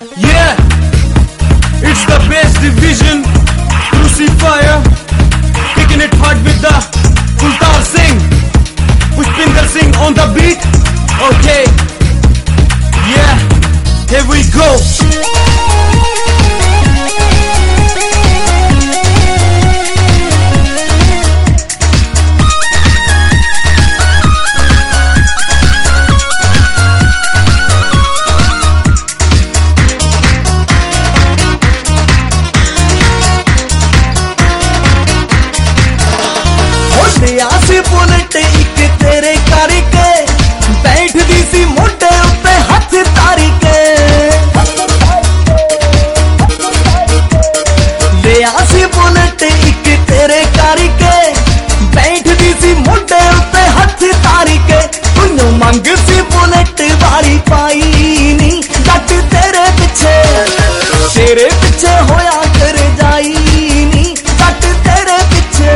Yeah, it's the bass division, Crucifier, kicking it hard with the Kultar Singh, Pushpinder Singh on the beat. Okay, yeah, here we go. आसी bullet एक तेरे करके बैठदी सी मोढे उत्ते हथ तारी के ले आसी बुलेट एक तेरे करके बैठदी सी मोढे उत्ते हथ तारी के तूं मंग सी बुलेट वाली पाई नी जट तेरे पिछे होया कर जाई नी जट तेरे पिछे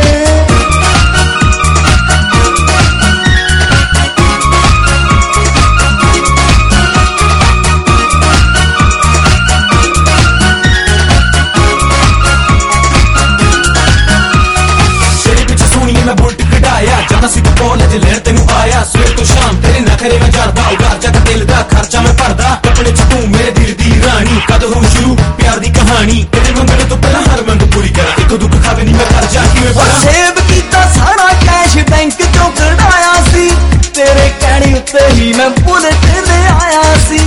मैं बुलट कढ़ाया जाना सी कॉलेज लेन तेन आया सवेर तो शाम तेरे नखरे में जारदा उगार जा तेल दा खर्चा मैं भरदा कपड़े च तू मेरे दिल दी रानी कद हो शुरू प्यार दी कहानी तेरे मंगने तो पहला हर मंग पूरी करा एक दुख खावे नहीं मैं कर जा कि मैं भरा सेव कीता सारा कैश बैंक चों कढ़ाया सी तेरे कहने उत्ते ही मैं बुलेट ले आया सी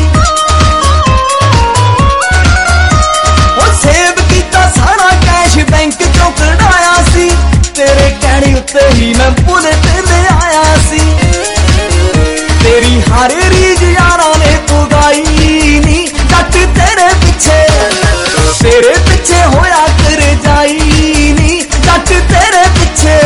ओ सेव कीता सारा कैश बैंक चों कढ़ाया सी तेरे कहने उत्ते ही मैं बुलेट ले आया सी तेरी हर रीज यारा ने पुगाई नी जट तेरे पिछे होया कर जाई नी जट तेरे पिछे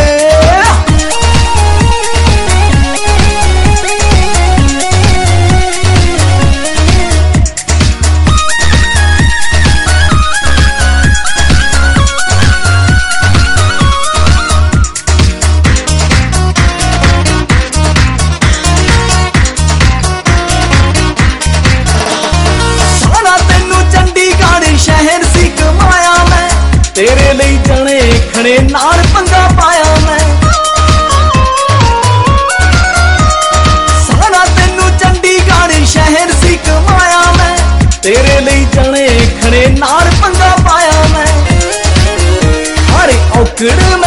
तेरे ਲਈ जने खड़े नाल पंगा पाया मैं सारा तेनू चंडीगढ़ शहर सी कमाया मैं तेरे ਲਈ जने खड़े नाल पंगा पाया मैं हर औकड़